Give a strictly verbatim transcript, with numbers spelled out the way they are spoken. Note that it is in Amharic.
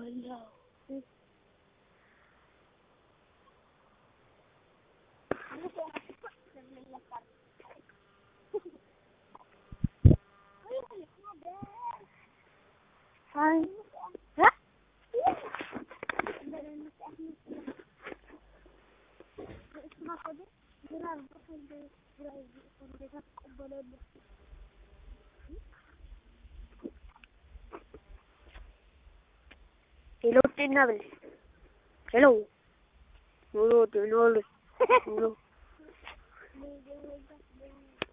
ولا هاي ها Hello, Tinable. Hello. No, no, no, no.